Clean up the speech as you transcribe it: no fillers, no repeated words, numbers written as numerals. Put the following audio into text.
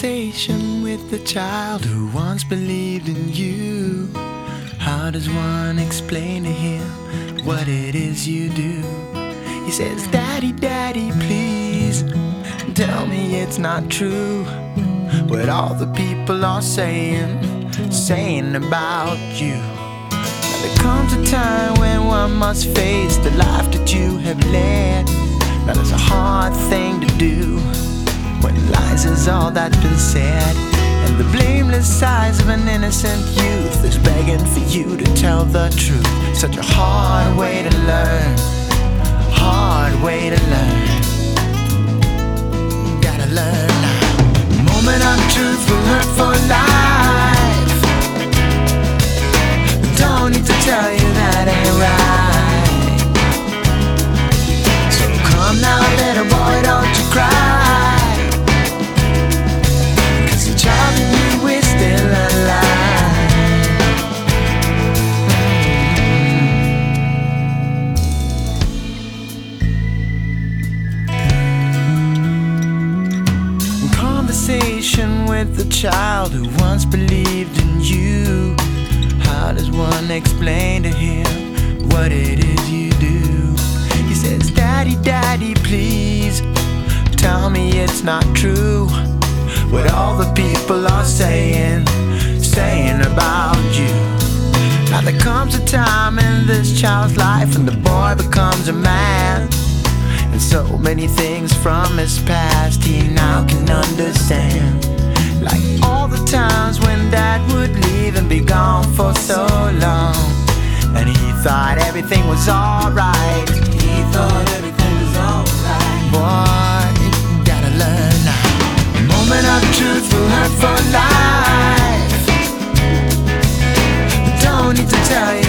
conversation with the child who once believed in you. How does one explain to him what it is you do? He says, "Daddy, Daddy, please tell me it's not true what all the people are saying about you." Now there comes a time when one must face the life that you have led. Now there's a hard thing to do when lies is all that's been said, and the blameless eyes of an innocent youth is begging for you to tell the truth. Such a hard way to learn, hard way to learn. Gotta learn now. Moment of truth will hurt for life. Don't need to tell you that ain't right. So come now, little boy, don't you cry. Child in you is still alive. Conversation with the child who once believed in you. How does one explain to him what it is you do? He says, "Daddy, Daddy, please tell me it's not true what all the people are saying about you." Now there comes a time in this child's life when the boy becomes a man, and so many things from his past he now can understand. Like all the times when Dad would leave and be gone for so long, and he thought everything was alright. He thought everything was alright. Boy, you gotta learn now. Moment of truth will hurt for life. Don't need to tell you